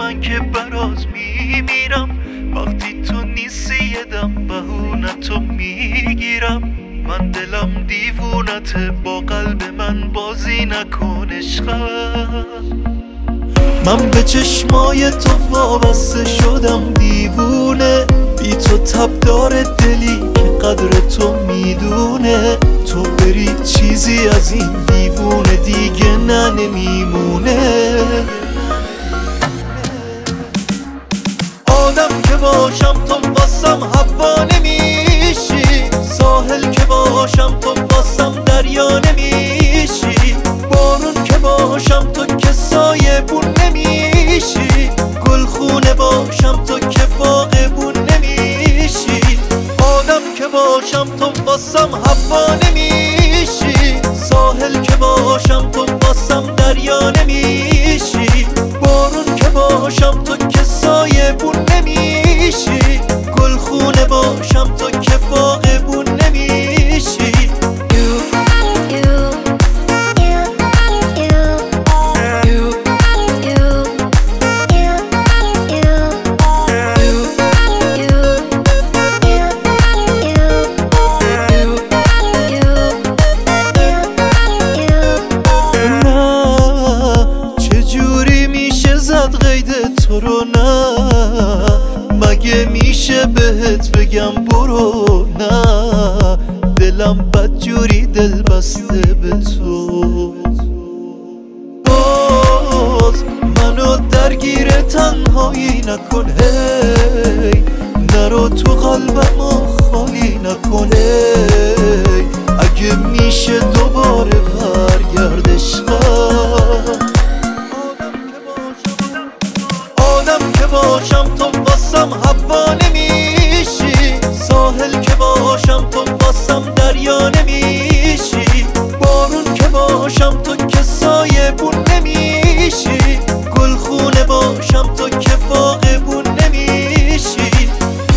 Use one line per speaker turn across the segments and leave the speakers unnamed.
من که برات میمیرم، وقتی تو نیستی یه دم بهونتو میگیرم. من دلم دیوونته، با قلب من بازی نکن عشقم. من به چشمای تو وابسته شدم دیوونه، بی تو تب داره دلی که قدر تو میدونه. تو بری چیزی از این دیوونه دیگه نمیمونه. آدم که باشم تو واسم هوا نمیشی، ساحل که باشم تو واسم دریا نمیشی، بارون که باشم تو که سایبون نمیشی، گلخونه باشم تو که باغبون نمیشی. آدم که باشم تو واسم هوا نمیشی، ساحل که باشم تو واسم دریا نمیشی، بارون که باشم تو که سایبون نمیشی، گلخونه باشم تو که باغبون نمیشی. قید تو رو نه، مگه میشه بهت بگم برو؟ نه دلم بدجوری دل بسته به تو. باز منو درگیر تنهایی نکن، هی نرو تو قلبمو خالی نکن. هی اگه میشه دوباره برگرد عشقم. آدم که باشم تو واسم هوا نمیشی، ساحل که باشم تو واسم دریا نمیشی، بارون که باشم تو که سایبون نمیشی، گلخونه باشم تو که باغبون نمیشی.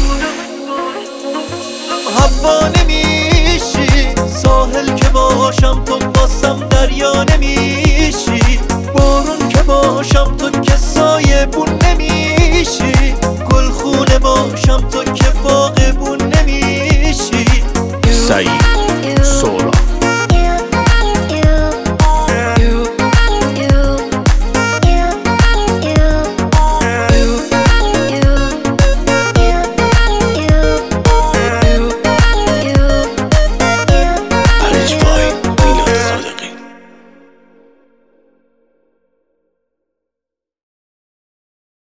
هوا نمیشی، ساحل که باشم تو واسم دریا نمیشی، بارون که باشم تو که سایبون نمیشی، گلخونه باشم تو که